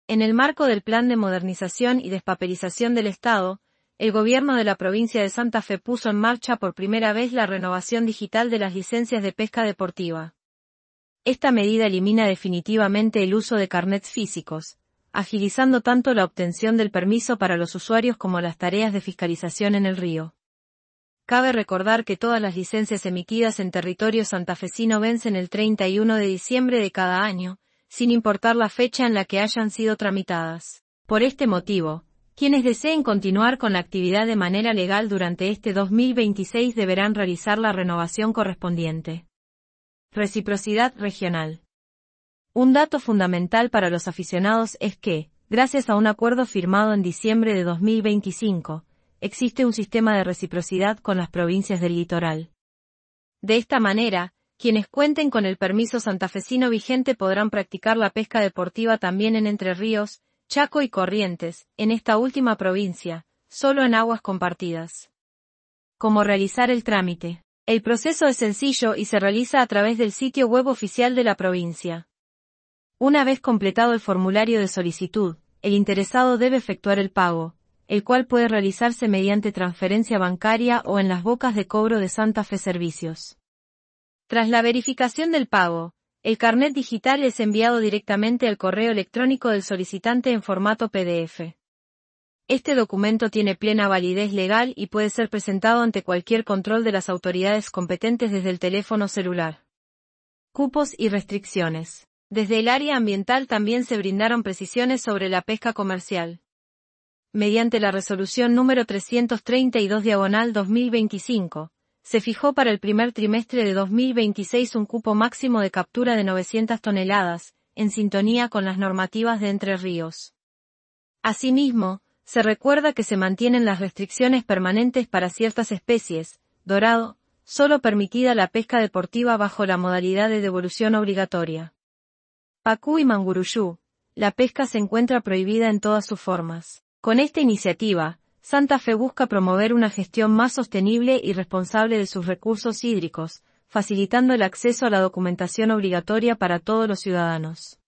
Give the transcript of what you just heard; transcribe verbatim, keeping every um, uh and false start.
En el marco del Plan de Modernización y Despaperización del Estado, el gobierno de la provincia de Santa Fe puso en marcha por primera vez la renovación digital de las licencias de pesca deportiva. Esta medida elimina definitivamente el uso de carnets físicos, agilizando tanto la obtención del permiso para los usuarios como las tareas de fiscalización en el río. Cabe recordar que todas las licencias emitidas en territorio santafesino vencen el treinta y uno de diciembre de cada año, sin importar la fecha en la que hayan sido tramitadas. Por este motivo, quienes deseen continuar con la actividad de manera legal durante este dos mil veintiséis deberán realizar la renovación correspondiente. Reciprocidad regional. Un dato fundamental para los aficionados es que, gracias a un acuerdo firmado en diciembre de dos mil veinticinco, existe un sistema de reciprocidad con las provincias del litoral. De esta manera, quienes cuenten con el permiso santafesino vigente podrán practicar la pesca deportiva también en Entre Ríos, Chaco y Corrientes, en esta última provincia, solo en aguas compartidas. ¿Cómo realizar el trámite? El proceso es sencillo y se realiza a través del sitio web oficial de la provincia. Una vez completado el formulario de solicitud, el interesado debe efectuar el pago, el cual puede realizarse mediante transferencia bancaria o en las bocas de cobro de Santa Fe Servicios. Tras la verificación del pago, el carnet digital es enviado directamente al correo electrónico del solicitante en formato P D F. Este documento tiene plena validez legal y puede ser presentado ante cualquier control de las autoridades competentes desde el teléfono celular. Cupos y restricciones. Desde el área ambiental también se brindaron precisiones sobre la pesca comercial. Mediante la resolución número trescientos treinta y dos diagonal dos mil veinticinco, se fijó para el primer trimestre de dos mil veintiséis un cupo máximo de captura de novecientas toneladas, en sintonía con las normativas de Entre Ríos. Asimismo, se recuerda que se mantienen las restricciones permanentes para ciertas especies, dorado, solo permitida la pesca deportiva bajo la modalidad de devolución obligatoria. Pacú y manguruyú, la pesca se encuentra prohibida en todas sus formas. Con esta iniciativa, Santa Fe busca promover una gestión más sostenible y responsable de sus recursos hídricos, facilitando el acceso a la documentación obligatoria para todos los ciudadanos.